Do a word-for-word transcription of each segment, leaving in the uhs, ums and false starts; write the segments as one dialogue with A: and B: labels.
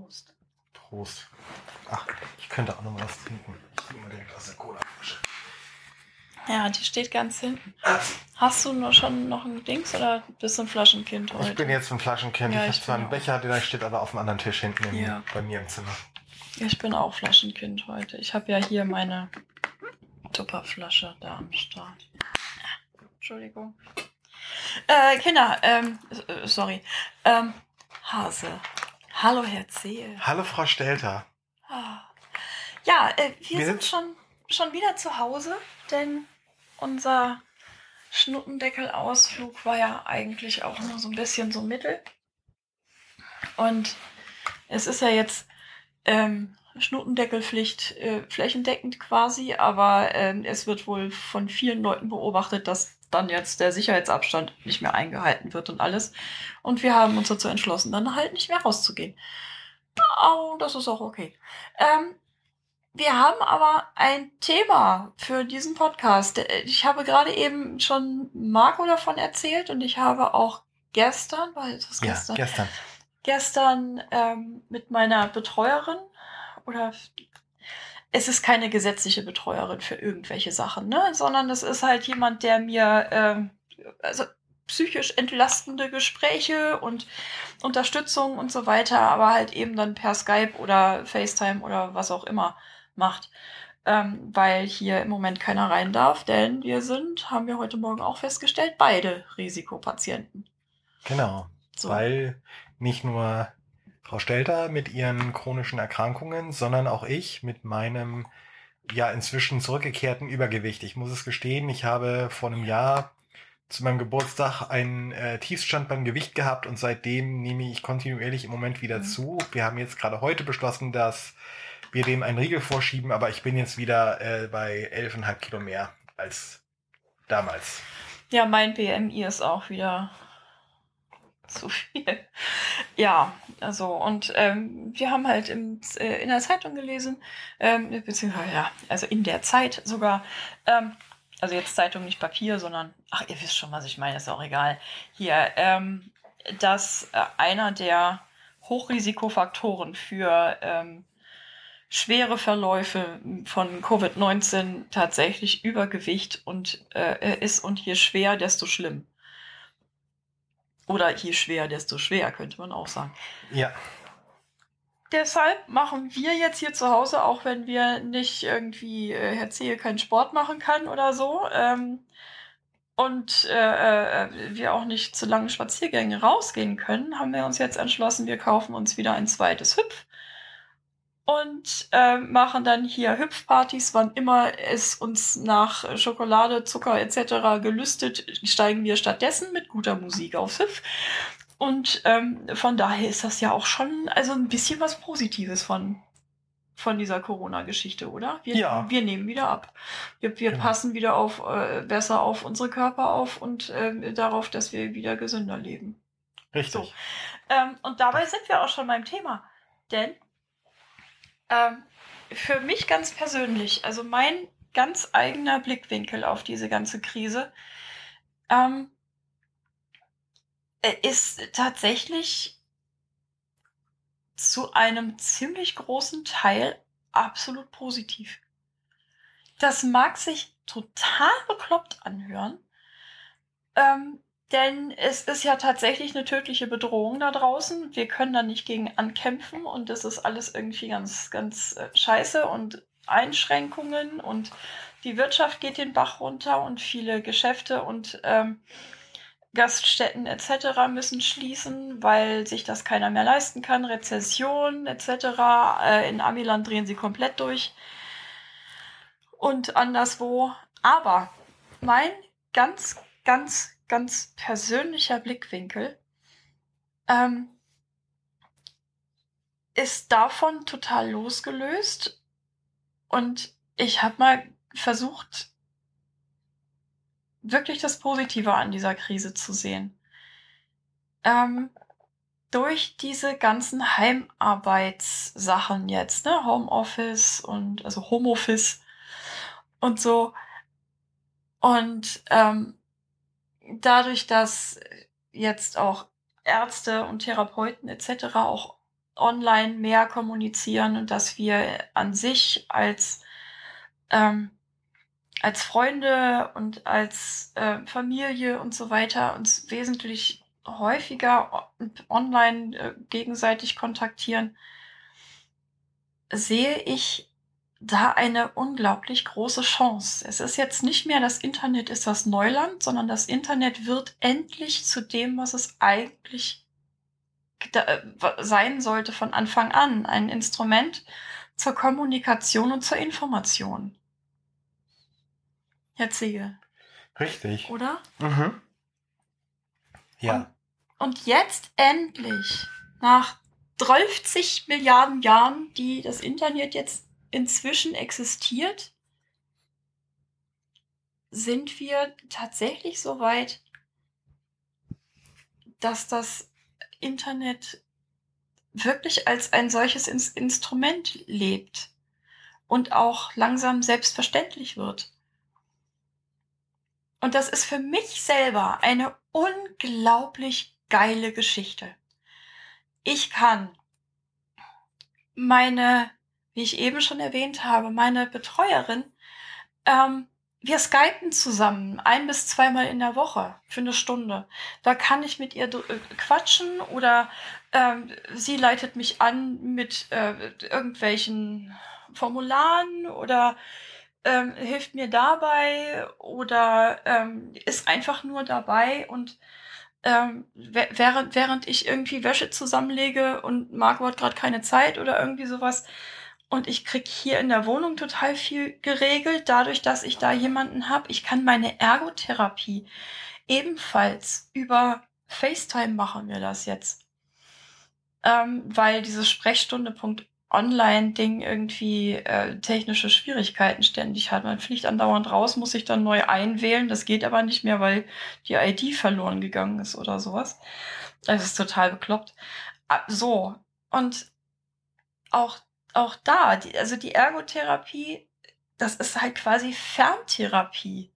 A: Prost.
B: Prost. Ach, ich könnte auch noch mal was trinken. Ich trinke mal direkt aus der Cola-Flasche.
A: Ja, die steht ganz hinten. Hast du noch schon noch ein Dings oder bist du ein Flaschenkind heute?
B: Ich bin jetzt ein Flaschenkind.
A: Ja,
B: ich
A: ich
B: habe zwar einen
A: bin
B: Becher, der steht aber auf dem anderen Tisch hinten im,
A: Ja.
B: bei mir im Zimmer.
A: Ich bin auch Flaschenkind heute. Ich habe ja hier meine Tupperflasche da am Start. Entschuldigung. Äh, Kinder, ähm, äh, sorry. Ähm, Hase. Hallo, Herr Zehe.
B: Hallo, Frau Stelter.
A: Ah. Ja, äh, wir,
B: Wir
A: sind
B: sind-
A: schon, schon wieder zu Hause, denn unser Schnuttendeckelausflug war ja eigentlich auch nur so ein bisschen so mittel. Und es ist ja jetzt ähm, Schnuttendeckelpflicht äh, flächendeckend quasi, aber ähm, es wird wohl von vielen Leuten beobachtet, dass dann jetzt der Sicherheitsabstand nicht mehr eingehalten wird und alles. Und wir haben uns dazu entschlossen, dann halt nicht mehr rauszugehen. Oh, das ist auch okay. Ähm, wir haben aber ein Thema für diesen Podcast. Ich habe gerade eben schon Marco davon erzählt und ich habe auch gestern, weil das
B: Ja,
A: gestern,
B: gestern.
A: gestern ähm, mit meiner Betreuerin oder es ist keine gesetzliche Betreuerin für irgendwelche Sachen, ne? Sondern es ist halt jemand, der mir ähm, also psychisch entlastende Gespräche und Unterstützung und so weiter, aber halt eben dann per Skype oder FaceTime oder was auch immer macht. Ähm, weil hier im Moment keiner rein darf, denn wir sind, haben wir heute Morgen auch festgestellt, beide Risikopatienten.
B: Genau.
A: So.
B: Weil nicht nur Frau Stelter mit ihren chronischen Erkrankungen, sondern auch ich mit meinem ja inzwischen zurückgekehrten Übergewicht. Ich muss es gestehen, ich habe vor einem Jahr zu meinem Geburtstag einen äh, Tiefstand beim Gewicht gehabt und seitdem nehme ich kontinuierlich im Moment wieder
A: Mhm.
B: zu. Wir haben jetzt gerade heute beschlossen, dass wir dem einen Riegel vorschieben, aber ich bin jetzt wieder äh, bei elf Komma fünf Kilo mehr als damals.
A: Ja, mein B M I ist auch wieder zu viel. Ja, also und ähm, wir haben halt im, äh, in der Zeitung gelesen, ähm, beziehungsweise ja, also in der Zeit sogar, ähm, also jetzt Zeitung nicht Papier, sondern, ach, ihr wisst schon, was ich meine, ist auch egal. Hier, ähm, dass äh, einer der Hochrisikofaktoren für ähm, schwere Verläufe von Covid neunzehn tatsächlich Übergewicht und äh, ist und je schwer, desto schlimm. Oder je schwer, desto schwer, könnte man auch sagen.
B: Ja,
A: Deshalb machen wir jetzt hier zu Hause, auch wenn wir nicht irgendwie äh, Herr Zehe keinen Sport machen kann oder so, ähm, und äh, äh, wir auch nicht zu langen Spaziergängen rausgehen können, haben wir uns jetzt entschlossen, wir kaufen uns wieder ein zweites Hüpf und äh, machen dann hier Hüpfpartys, wann immer es uns nach Schokolade, Zucker et cetera gelüstet, steigen wir stattdessen mit guter Musik aufs Hüpf. Und ähm, von daher ist das ja auch schon also ein bisschen was Positives von, von dieser Corona-Geschichte, oder? Wir,
B: Ja.
A: wir nehmen wieder ab. Wir, wir
B: Genau.
A: passen wieder auf, äh, besser auf unsere Körper auf und äh, darauf, dass wir wieder gesünder leben.
B: richtig.
A: So. Ähm, und dabei sind wir auch schon beim Thema. Denn ähm, für mich ganz persönlich, also mein ganz eigener Blickwinkel auf diese ganze Krise, ähm, ist tatsächlich zu einem ziemlich großen Teil absolut positiv. Das mag sich total bekloppt anhören, ähm, denn es ist ja tatsächlich eine tödliche Bedrohung da draußen. Wir können da nicht gegen ankämpfen und das ist alles irgendwie ganz, ganz äh, scheiße und Einschränkungen und die Wirtschaft geht den Bach runter und viele Geschäfte und ähm, Gaststätten et cetera müssen schließen, weil sich das keiner mehr leisten kann. Rezession et cetera. Äh, in Amiland drehen sie komplett durch und anderswo. Aber mein ganz, ganz, ganz persönlicher Blickwinkel ähm, ist davon total losgelöst und ich habe mal versucht, wirklich das Positive an dieser Krise zu sehen. Ähm, durch diese ganzen Heimarbeitssachen jetzt, ne, Homeoffice und also Homeoffice und so. Und ähm, dadurch, dass jetzt auch Ärzte und Therapeuten et cetera auch online mehr kommunizieren und dass wir an sich als, ähm, als Freunde und als äh, Familie und so weiter uns wesentlich häufiger o- online äh, gegenseitig kontaktieren, sehe ich da eine unglaublich große Chance. Es ist jetzt nicht mehr das Internet ist das Neuland, sondern das Internet wird endlich zu dem, was es eigentlich da, äh, sein sollte von Anfang an. Ein Instrument zur Kommunikation und zur Information. Herr Ziegel,
B: Richtig.
A: oder?
B: Mhm. Ja.
A: Und, und jetzt endlich, nach dreißig Milliarden Jahren, die das Internet jetzt inzwischen existiert, sind wir tatsächlich so weit, dass das Internet wirklich als ein solches Ins Instrument lebt und auch langsam selbstverständlich wird. Und das ist für mich selber eine unglaublich geile Geschichte. Ich kann meine, wie ich eben schon erwähnt habe, meine Betreuerin, ähm, wir skypen zusammen ein bis zweimal in der Woche für eine Stunde. Da kann ich mit ihr dr- äh, quatschen oder ähm, sie leitet mich an mit äh, irgendwelchen Formularen oder ähm, hilft mir dabei oder ähm, ist einfach nur dabei und ähm, wä- während, während ich irgendwie Wäsche zusammenlege und Marco hat gerade keine Zeit oder irgendwie sowas. Und ich krieg hier in der Wohnung total viel geregelt, dadurch, dass ich da jemanden habe. Ich kann meine Ergotherapie ebenfalls über FaceTime machen wir das jetzt. Ähm, weil dieses Sprechstunde.online-Ding irgendwie äh, technische Schwierigkeiten ständig hat. Man fliegt andauernd raus, muss sich dann neu einwählen. Das geht aber nicht mehr, weil die I D verloren gegangen ist oder sowas. Das ist total bekloppt. Ah, so, und auch, auch da, die, also die Ergotherapie, das ist halt quasi Ferntherapie.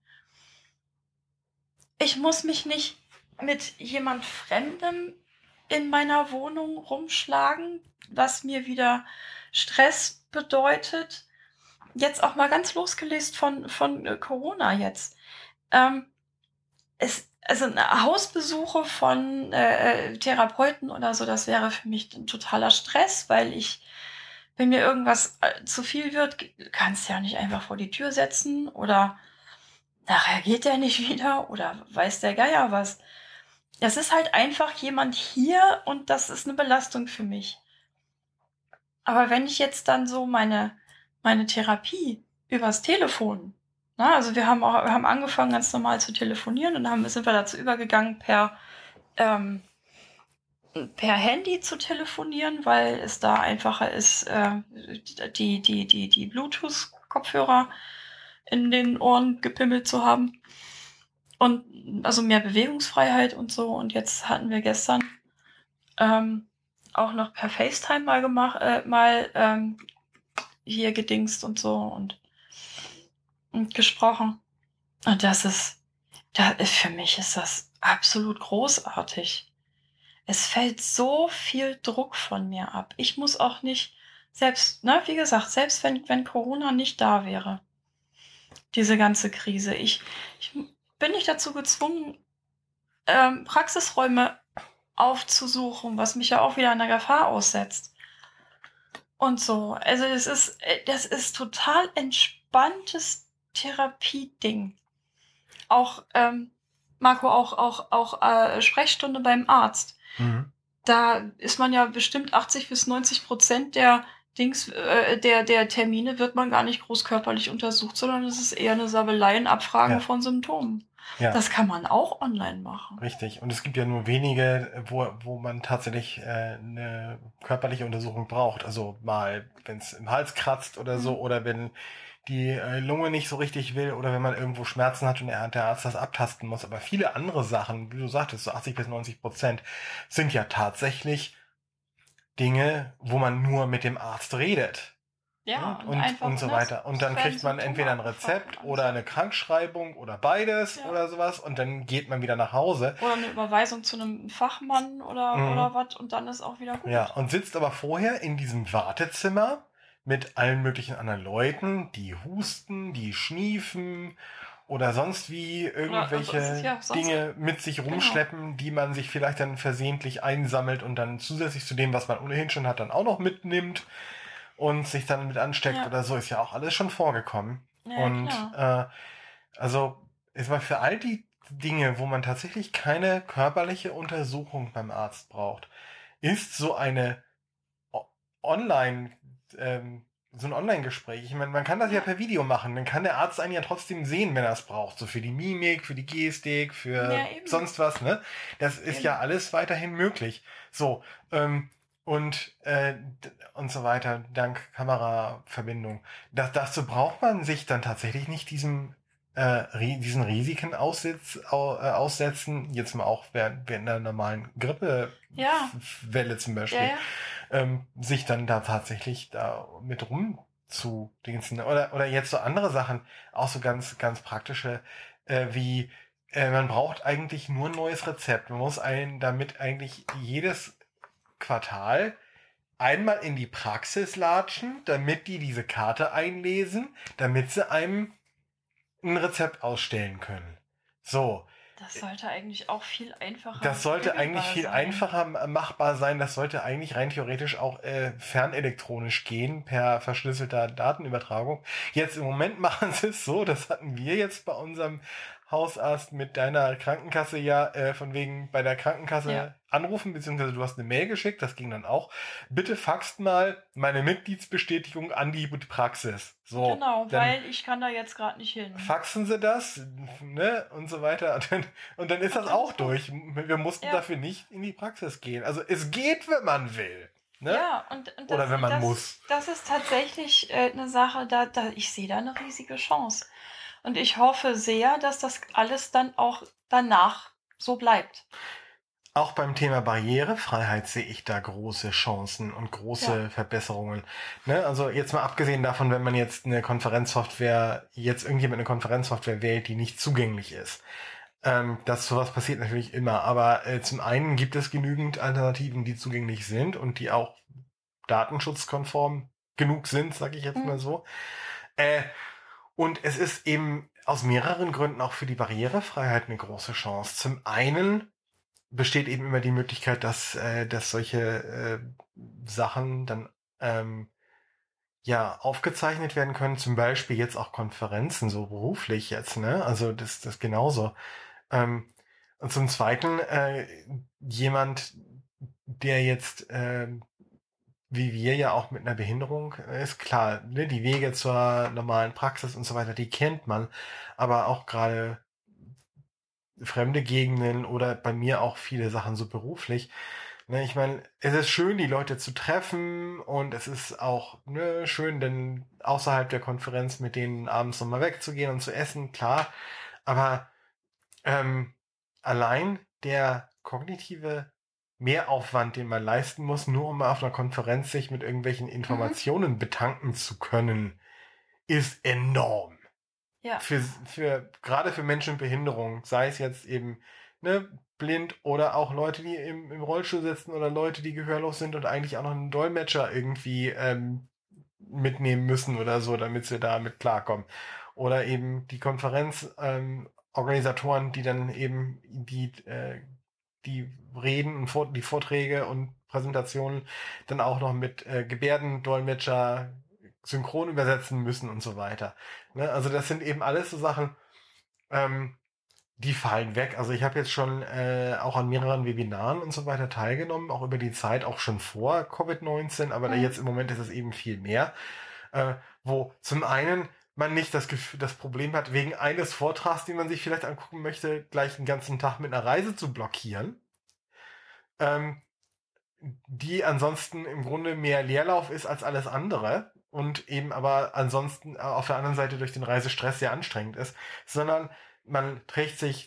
A: Ich muss mich nicht mit jemand Fremdem in meiner Wohnung rumschlagen, was mir wieder Stress bedeutet. Jetzt auch mal ganz losgelöst von, von äh, Corona jetzt. Ähm, es, also eine Hausbesuche von äh, äh, Therapeuten oder so, das wäre für mich ein totaler Stress, weil ich, wenn mir irgendwas äh, zu viel wird, kannst du ja nicht einfach vor die Tür setzen oder nachher geht der nicht wieder oder weiß der Geier was. Es ist halt einfach jemand hier und das ist eine Belastung für mich. Aber wenn ich jetzt dann so meine, meine Therapie übers Telefon, na, also wir haben auch, wir haben angefangen ganz normal zu telefonieren und dann haben, sind wir dazu übergegangen, per, ähm, per Handy zu telefonieren, weil es da einfacher ist, äh, die, die, die, die Bluetooth-Kopfhörer in den Ohren gepimmelt zu haben. Und also mehr Bewegungsfreiheit und so. Und jetzt hatten wir gestern ähm, auch noch per FaceTime mal gemacht, äh, mal ähm, hier gedingst und so und, und gesprochen. Und das ist, da ist für mich ist das absolut großartig. Es fällt so viel Druck von mir ab. Ich muss auch nicht, selbst, ne, wie gesagt, selbst wenn, wenn Corona nicht da wäre, diese ganze Krise, ich, ich bin nicht dazu gezwungen, ähm, Praxisräume aufzusuchen, was mich ja auch wieder einer Gefahr aussetzt. Und so. Also es ist, äh, das ist total entspanntes Therapieding. Auch, ähm, Marco, auch, auch, auch äh, Sprechstunde beim Arzt.
B: Mhm.
A: Da ist man ja bestimmt achtzig bis neunzig Prozent der Dings, äh, der, der Termine wird man gar nicht groß körperlich untersucht, sondern es ist eher eine Sabelei, ein Abfragen
B: Ja.
A: von Symptomen.
B: Ja.
A: Das kann man auch online machen.
B: Richtig. Und es gibt ja nur wenige, wo, wo man tatsächlich äh, eine körperliche Untersuchung braucht. Also mal, wenn es im Hals kratzt oder so,
A: Mhm.
B: oder wenn die äh, Lunge nicht so richtig will, oder wenn man irgendwo Schmerzen hat und der, der Arzt das abtasten muss. Aber viele andere Sachen, wie du sagtest, so achtzig bis neunzig Prozent, sind ja tatsächlich Dinge, wo man nur mit dem Arzt redet.
A: Ja,
B: und,
A: und
B: und,
A: einfach,
B: und so
A: ne,
B: weiter. Und dann
A: es werden
B: kriegt man
A: Symptome
B: entweder ein
A: abgefragt
B: Rezept
A: und
B: oder
A: alles.
B: eine Krankschreibung oder beides
A: Ja.
B: oder sowas und dann geht man wieder nach Hause.
A: Oder eine Überweisung zu einem Fachmann oder,
B: Mhm.
A: oder was und dann ist auch wieder gut.
B: Ja, und sitzt aber vorher in diesem Wartezimmer mit allen möglichen anderen Leuten, die husten, die schniefen oder sonst wie irgendwelche
A: also es ist ja sonst-
B: Dinge mit sich rumschleppen, die man sich vielleicht dann versehentlich einsammelt und dann zusätzlich zu dem, was man ohnehin schon hat, dann auch noch mitnimmt und sich dann mit ansteckt
A: Ja.
B: oder so, ist ja auch alles schon vorgekommen.
A: Ja,
B: und
A: klar.
B: äh, also es war für all die Dinge, wo man tatsächlich keine körperliche Untersuchung beim Arzt braucht, ist so eine O- Online, ähm, so ein Online-Gespräch. Ich meine, man kann das ja
A: Ja.
B: per Video machen. Dann kann der Arzt einen ja trotzdem sehen, wenn er es braucht. So für die Mimik, für die Gestik, für
A: Ja, eben.
B: sonst was, ne? Das ist
A: Eben.
B: ja alles weiterhin möglich. So, ähm, und, äh, d- und so weiter, dank Kameraverbindung. Das, dazu braucht man sich dann tatsächlich nicht diesem äh, ri- diesen Risiken aussetz, au, äh, aussetzen, jetzt mal auch während, während einer normalen Grippewelle
A: Ja.
B: zum Beispiel,
A: Ja, ja.
B: ähm, sich dann da tatsächlich da mit rumzudingsen. Oder, oder jetzt so andere Sachen, auch so ganz, ganz praktische, äh, wie äh, man braucht eigentlich nur ein neues Rezept. Man muss einen damit eigentlich jedes Quartal einmal in die Praxis latschen, damit die diese Karte einlesen, damit sie einem ein Rezept ausstellen können. So.
A: Das sollte eigentlich auch viel einfacher
B: Das sollte eigentlich viel
A: sein.
B: einfacher machbar sein. Das sollte eigentlich rein theoretisch auch äh, fernelektronisch gehen, per verschlüsselter Datenübertragung. Jetzt im Moment machen sie es so, das hatten wir jetzt bei unserem Hausarzt mit deiner Krankenkasse ja, äh, von wegen bei der Krankenkasse
A: Ja.
B: anrufen, beziehungsweise du hast eine Mail geschickt, das ging dann auch. Bitte faxt mal meine Mitgliedsbestätigung an die Praxis. So,
A: Genau,
B: dann
A: weil ich kann da jetzt gerade nicht hin.
B: faxen sie das, ne, und so weiter. Und dann, und dann ist das
A: dann
B: auch
A: ist gut.
B: durch. Wir mussten
A: Ja.
B: dafür nicht in die Praxis gehen. Also es geht, wenn man will. Ne?
A: Ja, und, und
B: Oder
A: das,
B: wenn man
A: das,
B: muss.
A: das ist tatsächlich äh, eine Sache, da, da ich sehe da eine riesige Chance. Und ich hoffe sehr, dass das alles dann auch danach so bleibt.
B: Auch beim Thema Barrierefreiheit sehe ich da große Chancen und große
A: Ja.
B: Verbesserungen. Ne? Also jetzt mal abgesehen davon, wenn man jetzt eine Konferenzsoftware, jetzt irgendjemand eine Konferenzsoftware wählt, die nicht zugänglich ist. Ähm, das sowas passiert natürlich immer. Aber äh, zum einen gibt es genügend Alternativen, die zugänglich sind und die auch datenschutzkonform genug sind, sage ich jetzt
A: Mhm.
B: mal so. Äh, und es ist eben aus mehreren Gründen auch für die Barrierefreiheit eine große Chance. Zum einen besteht eben immer die Möglichkeit, dass, äh, dass solche äh, Sachen dann ähm, ja aufgezeichnet werden können, zum Beispiel jetzt auch Konferenzen, so beruflich jetzt, ne? Also das, das genauso. Ähm, und zum Zweiten, äh, jemand, der jetzt äh, wie wir ja auch mit einer Behinderung ist, klar, ne, die Wege zur normalen Praxis und so weiter, die kennt man, aber auch gerade fremde Gegenden oder bei mir auch viele Sachen so beruflich. Ne, ich meine, es ist schön, die Leute zu treffen und es ist auch ne, schön, denn außerhalb der Konferenz mit denen abends nochmal wegzugehen und zu essen, klar, aber ähm, allein der kognitive Mehraufwand, den man leisten muss, nur um auf einer Konferenz sich mit irgendwelchen Informationen betanken zu können, ist enorm.
A: Ja.
B: Für, für, gerade für Menschen mit Behinderung, sei es jetzt eben ne, blind oder auch Leute, die im, im Rollstuhl sitzen oder Leute, die gehörlos sind und eigentlich auch noch einen Dolmetscher irgendwie ähm, mitnehmen müssen oder so, damit sie damit klarkommen. Oder eben die Konferenz, ähm, Organisatoren, die dann eben die, äh, die Reden und Vor die Vorträge und Präsentationen dann auch noch mit äh, Gebärdendolmetscher synchron übersetzen müssen und so weiter. Ne? Also das sind eben alles so Sachen, ähm, die fallen weg. Also ich habe jetzt schon äh, auch an mehreren Webinaren und so weiter teilgenommen, auch über die Zeit, auch schon vor Covid neunzehn, aber
A: Mhm.
B: jetzt im Moment ist es eben viel mehr, äh, wo zum einen man nicht das, Gefühl, das Problem hat, wegen eines Vortrags, den man sich vielleicht angucken möchte, gleich den ganzen Tag mit einer Reise zu blockieren, ähm, die ansonsten im Grunde mehr Leerlauf ist als alles andere und eben aber ansonsten auf der anderen Seite durch den Reisestress sehr anstrengend ist, sondern man trägt sich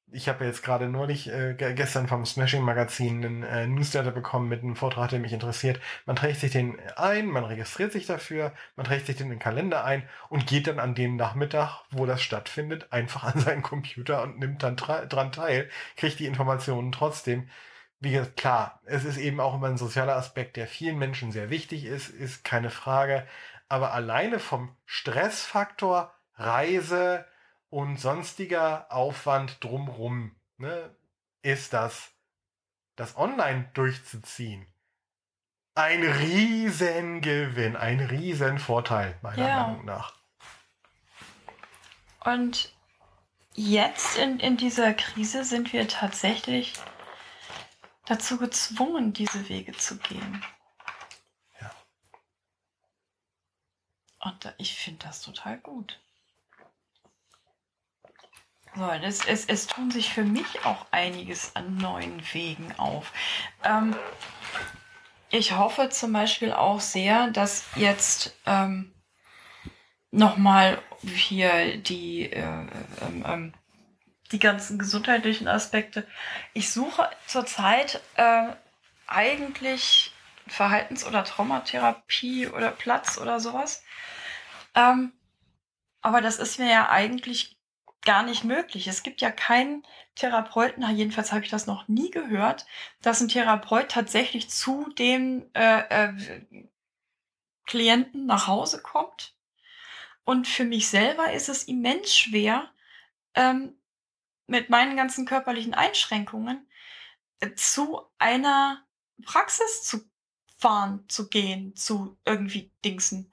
B: ich habe jetzt gerade neulich äh, ge- gestern vom Smashing Magazin einen äh, Newsletter bekommen mit einem Vortrag, der mich interessiert. Man trägt sich den ein, man registriert sich dafür, man trägt sich den in den Kalender ein und geht dann an dem Nachmittag, wo das stattfindet, einfach an seinen Computer und nimmt dann tra- dran teil, kriegt die Informationen trotzdem. Wie gesagt, klar, es ist eben auch immer ein sozialer Aspekt, der vielen Menschen sehr wichtig ist, ist keine Frage. Aber alleine vom Stressfaktor, Reise und sonstiger Aufwand drumrum, ne, ist das, das online durchzuziehen, ein Riesengewinn, ein Riesenvorteil, meiner
A: Ja.
B: Meinung nach.
A: Und jetzt in, in dieser Krise sind wir tatsächlich dazu gezwungen, diese Wege zu gehen.
B: Ja.
A: Und da- ich finde das total gut. So, es, es, es tun sich für mich auch einiges an neuen Wegen auf. Ähm, ich hoffe zum Beispiel auch sehr, dass jetzt ähm, nochmal hier die, äh, ähm, ähm, die ganzen gesundheitlichen Aspekte. Ich suche zurzeit äh, eigentlich Verhaltens- oder Traumatherapie oder Platz oder sowas. Ähm, aber das ist mir ja eigentlich gar nicht möglich. Es gibt ja keinen Therapeuten, na, jedenfalls habe ich das noch nie gehört, dass ein Therapeut tatsächlich zu dem äh, äh, Klienten nach Hause kommt. Und für mich selber ist es immens schwer, ähm, mit meinen ganzen körperlichen Einschränkungen äh, zu einer Praxis zu fahren, zu gehen, zu irgendwie Dingsen.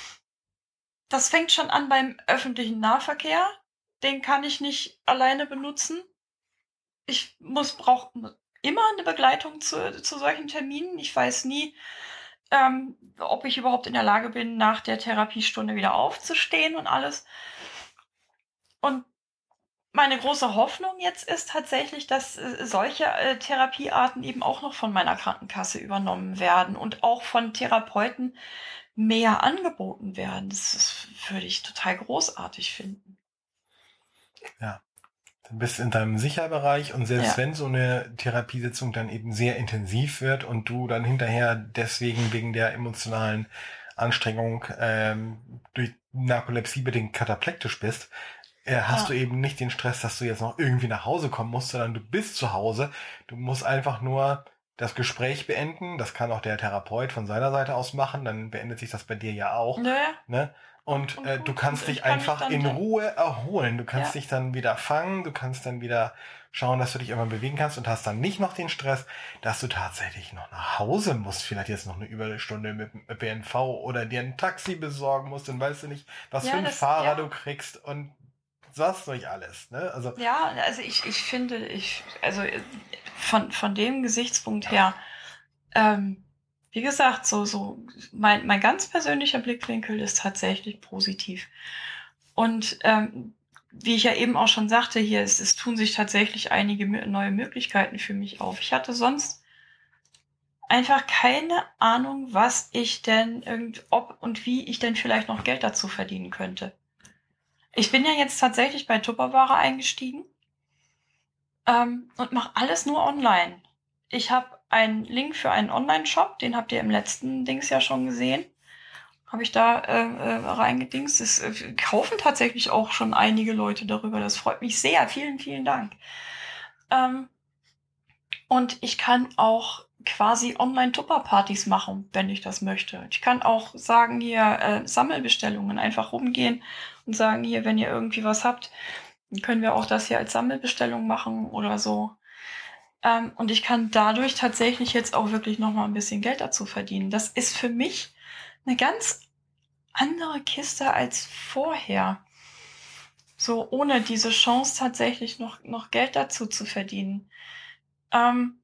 A: Das fängt schon an beim öffentlichen Nahverkehr. Den kann ich nicht alleine benutzen. Ich muss brauche immer eine Begleitung zu, zu solchen Terminen. Ich weiß nie, ähm, ob ich überhaupt in der Lage bin, nach der Therapiestunde wieder aufzustehen und alles. Und meine große Hoffnung jetzt ist tatsächlich, dass äh, solche äh, Therapiearten eben auch noch von meiner Krankenkasse übernommen werden und auch von Therapeuten mehr angeboten werden. Das, das würde ich total großartig finden.
B: Ja. Du bist in deinem Sicherbereich und selbst
A: Ja.
B: wenn so eine Therapiesitzung dann eben sehr intensiv wird und du dann hinterher deswegen wegen der emotionalen Anstrengung ähm, durch Narkolepsie bedingt kataplektisch bist, äh, hast
A: Ja.
B: du eben nicht den Stress, dass du jetzt noch irgendwie nach Hause kommen musst, sondern du bist zu Hause. Du musst einfach nur das Gespräch beenden. Das kann auch der Therapeut von seiner Seite aus machen. Dann beendet sich das bei dir ja auch.
A: Naja.
B: Ne?
A: Und,
B: Und
A: und
B: äh, du
A: gut.
B: kannst
A: Und
B: dich
A: ich kann mich
B: einfach
A: dann
B: in
A: da,
B: Ruhe erholen. Du kannst
A: ja.
B: dich dann wieder fangen. Du kannst dann wieder schauen, dass du dich immer bewegen kannst und hast dann nicht noch den Stress, dass du tatsächlich noch nach Hause musst. Vielleicht jetzt noch eine Überstunde mit dem Ö P N V oder dir ein Taxi besorgen musst. Dann weißt du nicht, was
A: Ja,
B: für einen
A: das,
B: Fahrer
A: ja.
B: du kriegst und was durch alles. Ne? Also
A: Ja, also ich, ich finde, ich, also äh, von, von dem Gesichtspunkt her, ähm, wie gesagt, so, so, mein, mein ganz persönlicher Blickwinkel ist tatsächlich positiv. Und ähm, wie ich ja eben auch schon sagte, hier, es, es tun sich tatsächlich einige mö- neue Möglichkeiten für mich auf. Ich hatte sonst einfach keine Ahnung, was ich denn irgend, ob und wie ich denn vielleicht noch Geld dazu verdienen könnte. Ich bin ja jetzt tatsächlich bei Tupperware eingestiegen ähm, und mache alles nur online. Ich habe einen Link für einen Online-Shop, den habt ihr im letzten Dings ja schon gesehen. Habe ich da äh, äh, reingedingst. Es äh, kaufen tatsächlich auch schon einige Leute darüber. Das freut mich sehr. Vielen, vielen Dank. Ähm, und ich kann auch quasi Online-Tupper-Partys machen, wenn ich das möchte. Ich kann auch sagen, hier äh, Sammelbestellungen, einfach rumgehen und sagen, hier, wenn ihr irgendwie was habt, dann können wir auch das hier als Sammelbestellung machen oder so. Ähm, und ich kann dadurch tatsächlich jetzt auch wirklich noch mal ein bisschen Geld dazu verdienen. Das ist für mich eine ganz andere Kiste als vorher. So ohne diese Chance tatsächlich noch, noch Geld dazu zu verdienen. Ähm,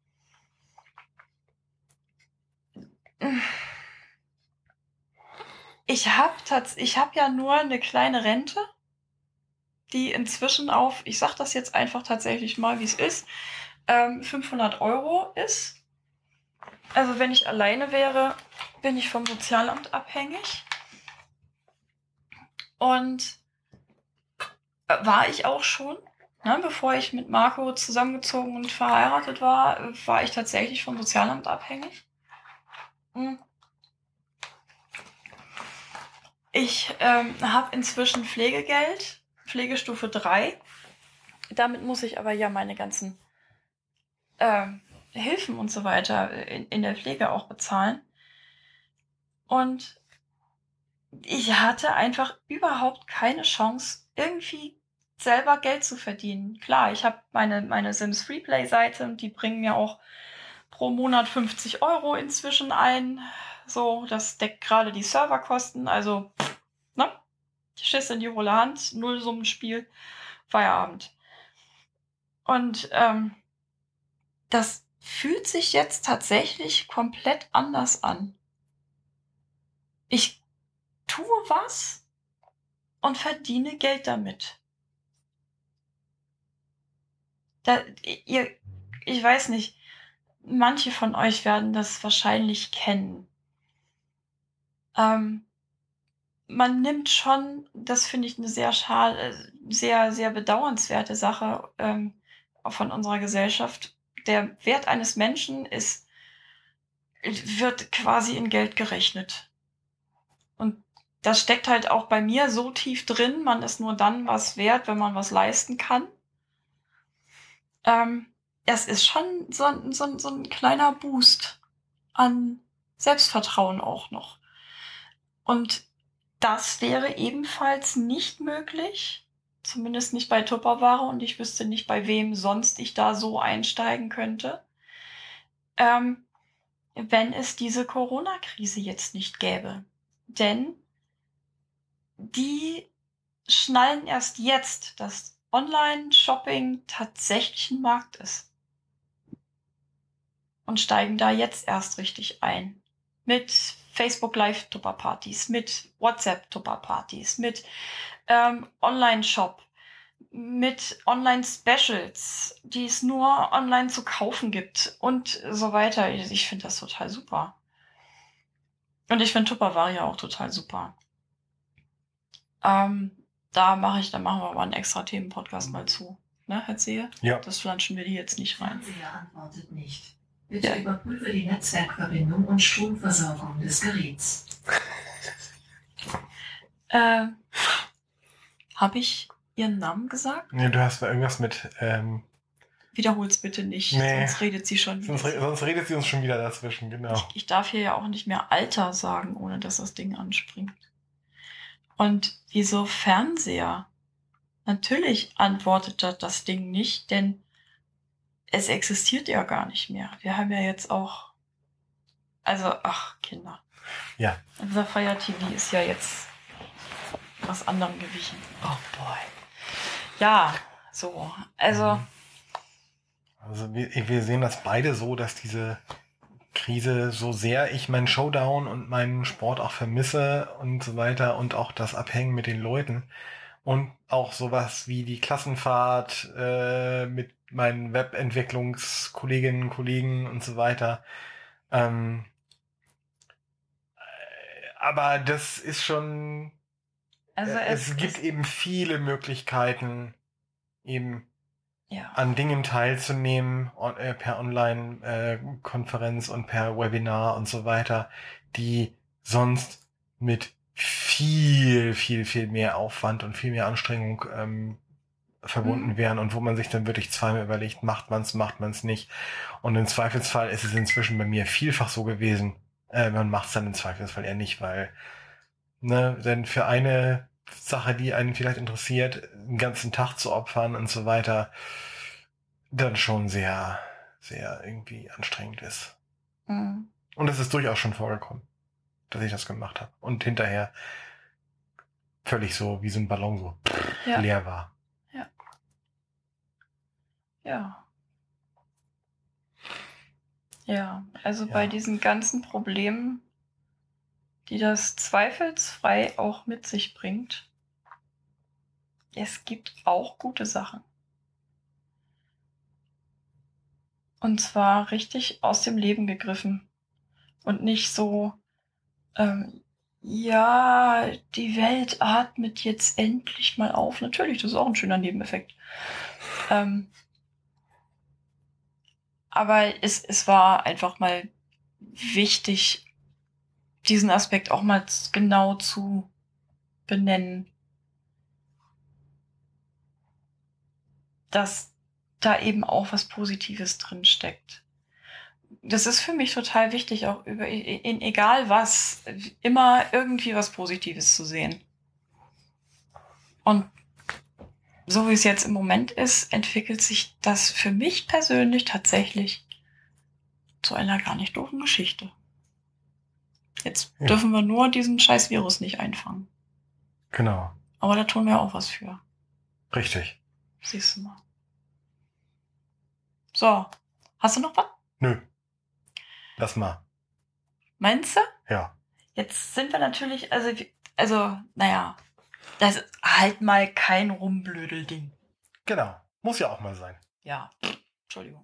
A: ich habe tats ich habe ja nur eine kleine Rente, die inzwischen auf, ich sag das jetzt einfach tatsächlich mal, wie es ist, ähm, fünfhundert Euro ist. Also wenn ich alleine wäre, bin ich vom Sozialamt abhängig. Und äh, war ich auch schon. Ne, bevor ich mit Marco zusammengezogen und verheiratet war, war ich tatsächlich vom Sozialamt abhängig. Ich ähm, habe inzwischen Pflegegeld, Pflegestufe drei. Damit muss ich aber ja meine ganzen ähm, Hilfen und so weiter in, in der Pflege auch bezahlen. Und ich hatte einfach überhaupt keine Chance, irgendwie selber Geld zu verdienen. Klar, ich habe meine, meine Sims Freeplay-Seite und die bringen mir auch pro Monat fünfzig Euro inzwischen ein. So, das deckt gerade die Serverkosten. Also, ne? Schiss in die hohle Hand, Nullsummenspiel, Feierabend. Und ähm, das fühlt sich jetzt tatsächlich komplett anders an. Ich tue was und verdiene Geld damit. Da, ihr, ich weiß nicht, manche von euch werden das wahrscheinlich kennen. Ähm, man nimmt schon, das finde ich eine sehr schade, sehr, sehr bedauernswerte Sache ähm, von unserer Gesellschaft. Der Wert eines Menschen ist, wird quasi in Geld gerechnet. Und das steckt halt auch bei mir so tief drin, man ist nur dann was wert, wenn man was leisten kann. Ähm, es ist schon so, so, so ein kleiner Boost an Selbstvertrauen auch noch. Und das wäre ebenfalls nicht möglich, zumindest nicht bei Tupperware, und ich wüsste nicht, bei wem sonst ich da so einsteigen könnte, ähm, wenn es diese Corona-Krise jetzt nicht gäbe. Denn die schnallen erst jetzt, dass Online-Shopping tatsächlich ein Markt ist. Und steigen da jetzt erst richtig ein. Mit Facebook Live-Tupper-Partys, mit WhatsApp-Tupper-Partys, mit ähm, Online-Shop, mit Online-Specials, die es nur online zu kaufen gibt und so weiter. Ich finde das total super. Und ich finde Tupperware ja auch total super. Ähm, da mache ich, da machen wir aber einen extra Themenpodcast mal zu. Ne, Herr Zehe?
B: Ja.
A: Das flanschen wir die jetzt nicht rein.
C: Fernseher antwortet nicht. Bitte
A: Ja.
C: überprüfe die Netzwerkverbindung und Stromversorgung des Geräts.
A: Äh, Habe ich Ihren Namen gesagt?
B: Nee, du hast da irgendwas mit. Ähm,
A: Wiederhol's bitte nicht,
B: Nee.
A: sonst redet sie schon wieder.
B: sonst, re- sonst redet sie uns schon wieder dazwischen, genau.
A: Ich, ich darf hier ja auch nicht mehr Alter sagen, ohne dass das Ding anspringt. Und wieso Fernseher? Natürlich antwortet das, das Ding nicht, denn es existiert ja gar nicht mehr. Wir haben ja jetzt auch, also, ach, Kinder.
B: Ja.
A: Unser Fire T V ist ja jetzt was anderem gewichen. Oh boy. Ja, so, also.
B: Mhm. Also wir, wir sehen das beide so, dass diese Krise, so sehr ich meinen Showdown und meinen Sport auch vermisse und so weiter und auch das Abhängen mit den Leuten und auch sowas wie die Klassenfahrt äh, mit meinen Webentwicklungskolleginnen und Kollegen und so weiter. Ähm, aber das ist schon,
A: Also
B: äh,
A: es,
B: es gibt
A: es,
B: eben viele Möglichkeiten, eben
A: ja.
B: an Dingen teilzunehmen, on, äh, per Online-Konferenz und per Webinar und so weiter, die sonst mit viel, viel, viel mehr Aufwand und viel mehr Anstrengung ähm, verbunden
A: Mhm.
B: wären und wo man sich dann wirklich zweimal überlegt, macht man's, macht man's nicht. Und im Zweifelsfall ist es inzwischen bei mir vielfach so gewesen, äh, man macht's dann im Zweifelsfall eher nicht, weil, ne, denn für eine Sache, die einen vielleicht interessiert, einen ganzen Tag zu opfern und so weiter, dann schon sehr, sehr irgendwie anstrengend ist.
A: Mhm.
B: Und es ist durchaus schon vorgekommen, dass ich das gemacht habe. Und hinterher völlig so wie so ein Ballon so
A: Ja.
B: leer war.
A: Ja. Ja, also
B: Ja.
A: bei diesen ganzen Problemen, die das zweifelsfrei auch mit sich bringt, es gibt auch gute Sachen. Und zwar richtig aus dem Leben gegriffen. Und nicht so, ähm, ja, die Welt atmet jetzt endlich mal auf. Natürlich, das ist auch ein schöner Nebeneffekt. Ähm, aber es, es war einfach mal wichtig, diesen Aspekt auch mal z- genau zu benennen, dass da eben auch was Positives drin steckt. Das ist für mich total wichtig, auch über in egal was, immer irgendwie was Positives zu sehen. Und so wie es jetzt im Moment ist, entwickelt sich das für mich persönlich tatsächlich zu einer gar nicht doofen Geschichte. Jetzt
B: Ja.
A: dürfen wir nur diesen scheiß Virus nicht einfangen.
B: Genau.
A: Aber da tun wir auch was für.
B: Richtig.
A: Siehst du mal. So. Hast du noch was?
B: Nö. Lass mal.
A: Meinst du?
B: Ja.
A: Jetzt sind wir natürlich, also, also, naja, das ist halt mal kein Rumblödelding.
B: Genau. Muss ja auch mal sein.
A: Ja. Entschuldigung.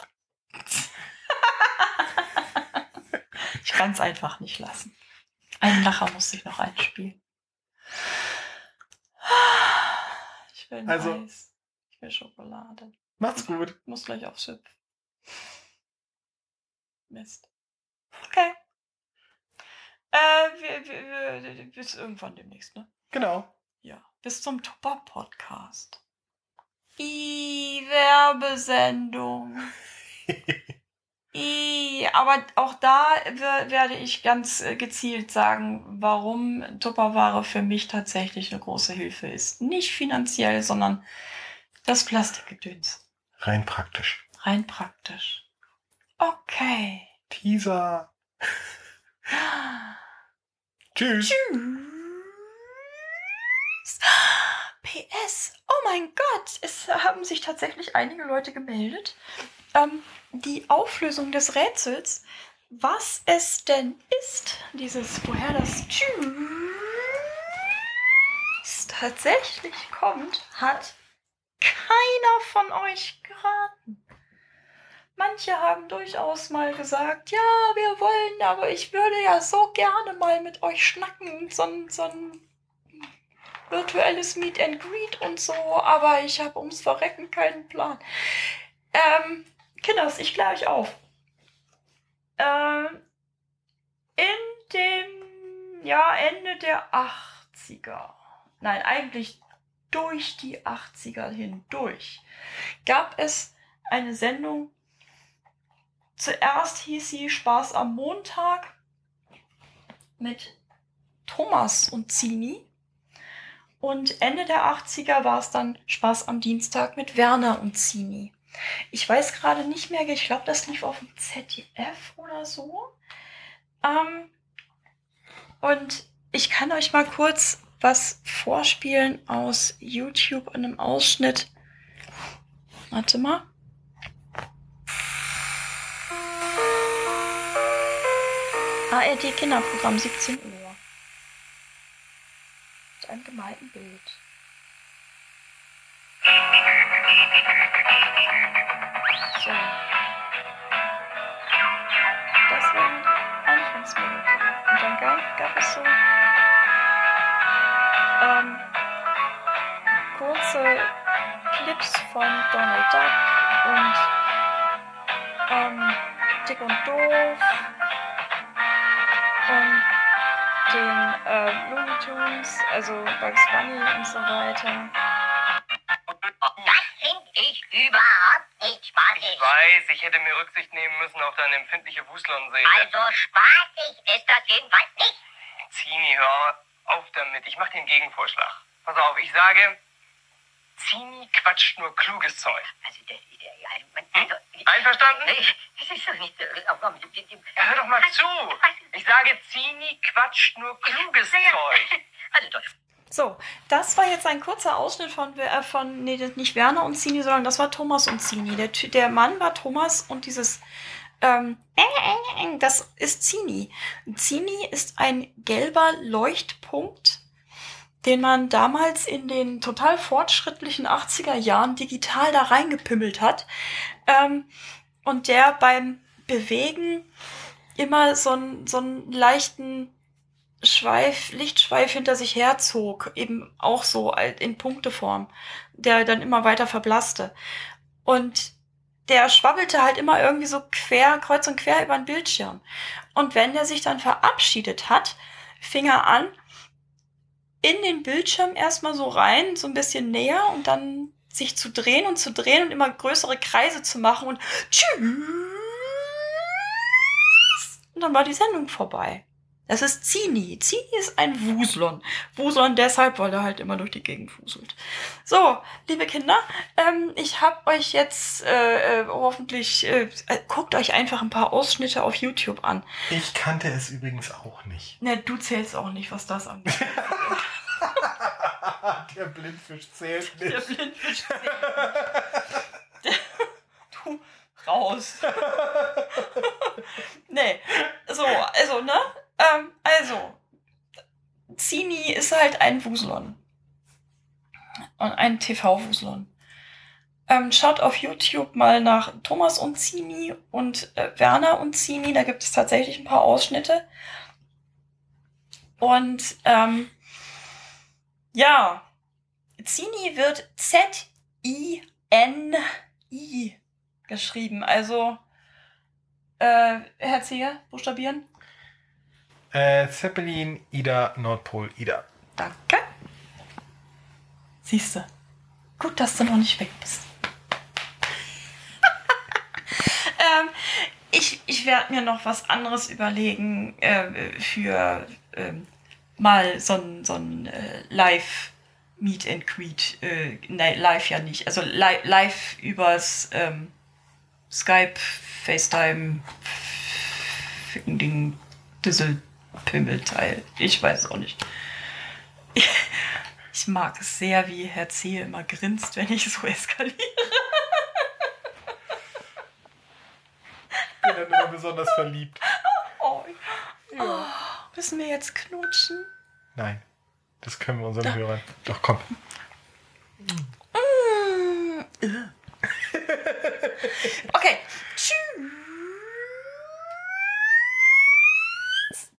A: Ich kann es einfach nicht lassen. Einen Lacher muss ich noch einspielen. Ich will ein
B: Also-
A: Eis. Ich will Schokolade.
B: Macht's gut.
A: Ich muss gleich aufs Hüpf. Mist. Okay. Äh, wir, wir, wir, bis irgendwann demnächst, ne?
B: Genau.
A: Ja. Bis zum Tupper-Podcast. I, Werbesendung. I, aber auch da wer- werde ich ganz äh, gezielt sagen, warum Tupperware für mich tatsächlich eine große Hilfe ist. Nicht finanziell, sondern das Plastikgedöns.
B: Rein praktisch.
A: Rein praktisch. Okay.
B: Teaser. Tschüss.
A: Tschüss. P S. Oh mein Gott, es haben sich tatsächlich einige Leute gemeldet. Ähm, die Auflösung des Rätsels, was es denn ist, dieses, woher das Tschüss tatsächlich kommt, hat keiner von euch geraten. Manche haben durchaus mal gesagt, ja, wir wollen, aber ich würde ja so gerne mal mit euch schnacken, so ein, so ein virtuelles Meet and Greet und so, aber ich habe ums Verrecken keinen Plan. Ähm, Kinders, ich kläre euch auf. Ähm, in dem, ja, Ende der achtziger, nein, eigentlich durch die achtziger hindurch, gab es eine Sendung. Zuerst hieß sie Spaß am Montag mit Thomas und Zini. Und Ende der achtziger war es dann Spaß am Dienstag mit Werner und Zini. Ich weiß gerade nicht mehr, ich glaube, das lief auf dem Z D F oder so. Ähm, und ich kann euch mal kurz was vorspielen aus YouTube in einem Ausschnitt. Warte mal. A R D Kinderprogramm, siebzehn Uhr. Mit einem gemalten Bild. So. Das war die Anfangsmelodie. Und dann gab, gab es so ähm, kurze Clips von Donald Duck und ähm, Dick und Doof und den äh, Looney Tunes, also Bugs Bunny und so weiter.
D: Das finde ich überhaupt nicht spaßig.
E: Ich weiß, ich hätte mir Rücksicht nehmen müssen auf deine empfindliche Wuslon-Seele.
D: Also spaßig ist das jedenfalls nicht.
E: Zini, hör auf damit. Ich mache den Gegenvorschlag. Pass auf, ich sage, Zini quatscht nur kluges Zeug.
D: Also, der, der, also, man, also,
E: Einverstanden?
D: das ist doch nicht... äh, oh, komm, die- die-
E: Ja, hör doch mal zu. Ich sage, Zini quatscht nur kluges Zeug.
D: Also, doch.
A: So, das war jetzt ein kurzer Ausschnitt von, äh, von nee, das nicht Werner und Zini, sondern das war Thomas und Zini. Der, Ty- der Mann war Thomas und dieses, ähm, das ist Zini. Zini ist ein gelber Leuchtpunkt, den man damals in den total fortschrittlichen achtziger Jahren digital da reingepimmelt hat. Ähm, und der beim Bewegen immer so einen, so einen leichten Schweif, Lichtschweif hinter sich herzog, eben auch so in Punkteform, der dann immer weiter verblasste. Und der schwabbelte halt immer irgendwie so quer, kreuz und quer über den Bildschirm. Und wenn der sich dann verabschiedet hat, fing er an, in den Bildschirm erstmal so rein, so ein bisschen näher und dann sich zu drehen und zu drehen und immer größere Kreise zu machen und tschüss. Und dann war die Sendung vorbei. Das ist Zini. Zini ist ein Wuslon. Wuslon deshalb, weil er halt immer durch die Gegend wuselt. So, liebe Kinder, ähm, ich habe euch jetzt äh, äh, hoffentlich, äh, guckt euch einfach ein paar Ausschnitte auf YouTube an.
B: Ich kannte es übrigens auch nicht.
A: Ne, du zählst auch nicht, was das angeht.
B: Der Blindfisch zählt nicht.
A: Der Blindfisch zählt nicht. Du, raus. Nee, so, also, ne? Ähm, also, Zini ist halt ein Wuslon. Und ein T V-Wuslon. Ähm, schaut auf YouTube mal nach Thomas und Zini und äh, Werner und Zini. Da gibt es tatsächlich ein paar Ausschnitte. Und, ähm, ja, Zini wird Z I N I geschrieben. Also, äh, Herr Zehe, buchstabieren.
B: Äh, Zeppelin, Ida, Nordpol, Ida.
A: Danke. Siehste. Gut, dass du noch nicht weg bist. ähm, ich ich werde mir noch was anderes überlegen äh, für äh, mal so ein so ein äh, Live Meet and Greet. Äh, nein, live ja nicht. Also li live übers ähm, Skype, FaceTime, Ficken Ding, Düssel. Pimmelteil. Ich weiß auch nicht. Ich, ich mag es sehr, wie Herr Zehe immer grinst, wenn ich so eskaliere.
B: Ich bin dann immer besonders verliebt.
A: Oh,
B: Ja.
A: oh, müssen wir jetzt knutschen?
B: Nein, das können wir unseren Doch. Hörern. Doch, komm.
A: Mm. Okay, tschüss.